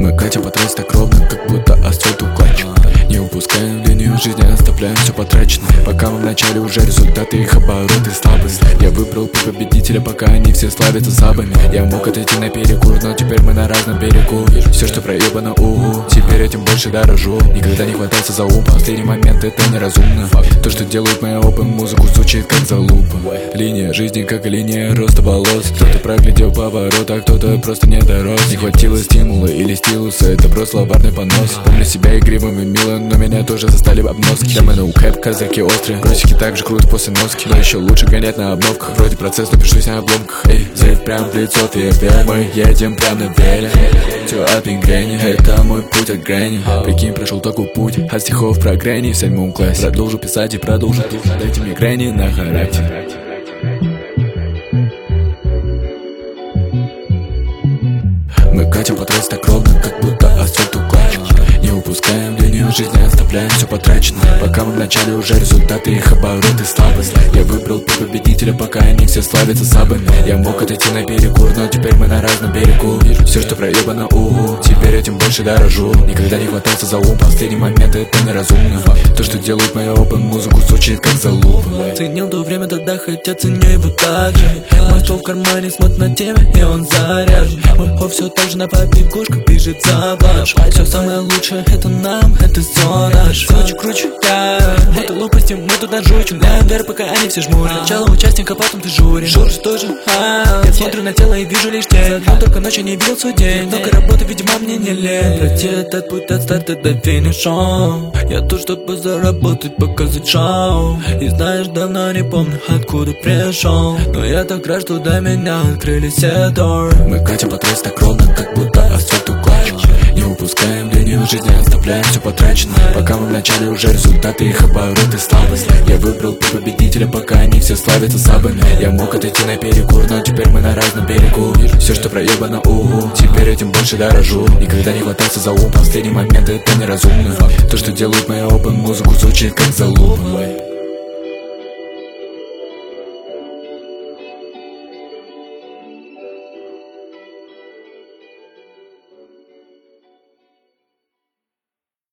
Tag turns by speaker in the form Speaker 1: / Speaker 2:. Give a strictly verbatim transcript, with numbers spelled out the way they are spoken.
Speaker 1: Мы катим по трассе так ровно, как будто асфальт укладчик. Не упускаем линию жизни, оставляем все потрачено. Пока мы в начале, уже результаты, их обороты слабость. Я выбрал путь победителя, пока они все славятся сабами. Я мог отойти на перекур, но теперь мы на разном берегу. Все, что проебано, угу, теперь этим больше дорожу. Никогда не хватался за ум, в последний момент это неразумно. То, что делает моя опен музыку, звучит как залупа. Линия жизни, как и линия роста волос. Кто-то проглядел поворот, а кто-то просто не дорос. Не хватило стимула или стилуса, это просто словарный понос. Помню себя игривым и милым, но меня тоже застали в обноске. Да мы на укэп, казаки острые, бросики так же круто после носки. Но еще лучше гонять на обновках, вроде процесс, но пишусь на обломках. Эй, взрыв прям в лицо, ты опять. Мы едем прям на веле, все от мигрени, это мой путь от грани. Прикинь, прошел такой путь, от стихов про грани в седьмом классе. Продолжу писать и продолжу, дайте мне грани на характер. Мы катим по трассе так ровно, как будто асфальт укладчик. Не упускаем линию жизни, оставляем все потрачено. Пока мы в начале, уже результаты, их обороты слабость. Я выбрал путь победителя, пока они все славятся сабами. Я мог отойти на перекур, но теперь мы на разном берегу. Все, что проебано, угу, теперь этим больше дорожу. Никогда не хватался за ум, в последний момент это неразумно. То, что делает моя опен музыку, звучит как залупа.
Speaker 2: Ценил то время тогда, хотя ценю его так же. Мой стол в кармане, смотрит на теме, и он заряжен. Мой хоб все так же на побегушках бежит за плаж. Все самое лучшее, это нам, это зона. Круче, круче, я это лопасти, мы туда жучим. Даем дэр, пока они все жмурят. Сначала участника, потом ты жюри. Журишь тоже, а я смотрю на тело и вижу лишь день. Но только ночью не видел свой день. Много работы, видимо, мне не лень. Пройти этот путь от старта до финиша. Я тут, чтобы заработать, показать шоу. И знаешь, давно не помню, откуда пришел. Но я так рад, что до меня открыли все доры.
Speaker 1: Мы катим по трассе так ровно, как будто асфальт укладчик. Не упускаем линию жизни, оставляем все потрачено. Пока мы в начале, уже результаты, их обороты слабость. Я выбрал путь победителя, пока они все славятся сабами. Я мог отойти на перекур, но теперь мы на разном берегу. Все, что проебано, угу, теперь этим больше дорожу. Никогда не хватался за ум, в последний момент это неразумно. То, что делает моя опен музыку, звучит как залупа.